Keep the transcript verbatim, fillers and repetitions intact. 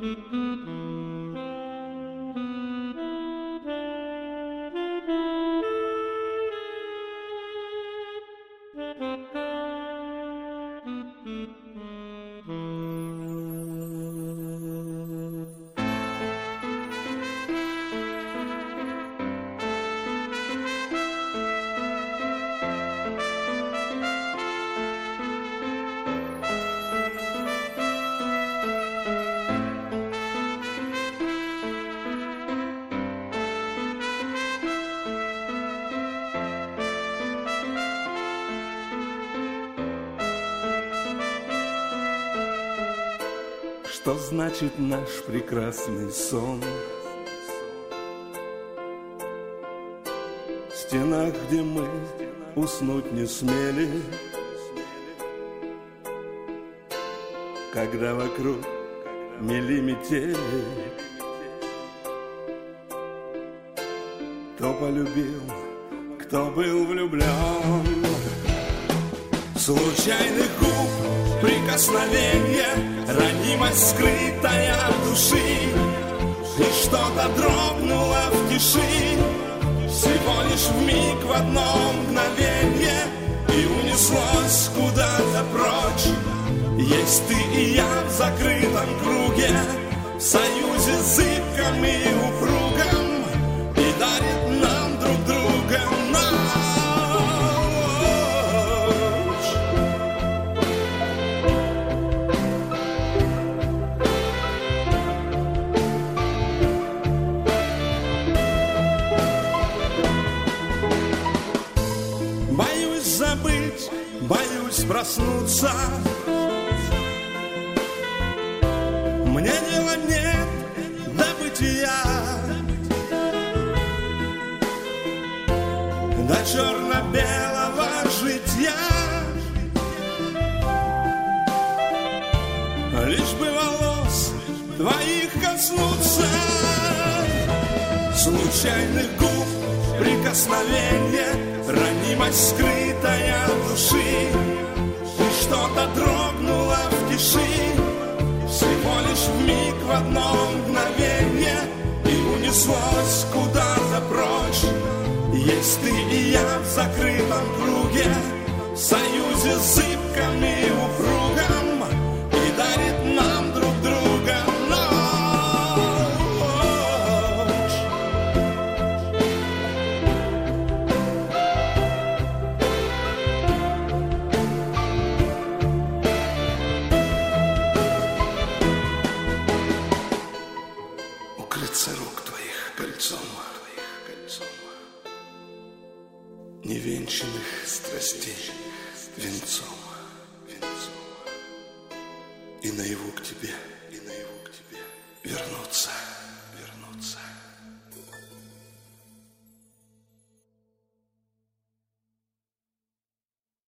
Что значит наш прекрасный сон? В стенах, где мы уснуть не смели, когда вокруг мели метели, кто полюбил, кто был влюблен. Случайных губ прикосновенье, ранимость скрытая души, и что-то дрогнуло в тиши, всего лишь вмиг, в одно мгновенье, и унеслось куда-то прочь. Есть ты и я в закрытом круге, в союзе зыбком и упругом, и дарит нам друг друга ночь. Боюсь забыть, боюсь проснуться, мне дела нет до бытия, до черно-белого житья, лишь бы волос твоих коснуться. Случайных губ прикосновенье, ранимость скрытая души, и что-то дрогнуло в тиши, всего лишь вмиг, в одно мгновенье, и унеслось куда-то прочь. Есть ты и я в закрытом круге, в союзе зыбком и упругом, и дарит нам друг друга ночь. Укрыться рук твоих кольцом, невенчанных страстей венцом, и наяву к тебе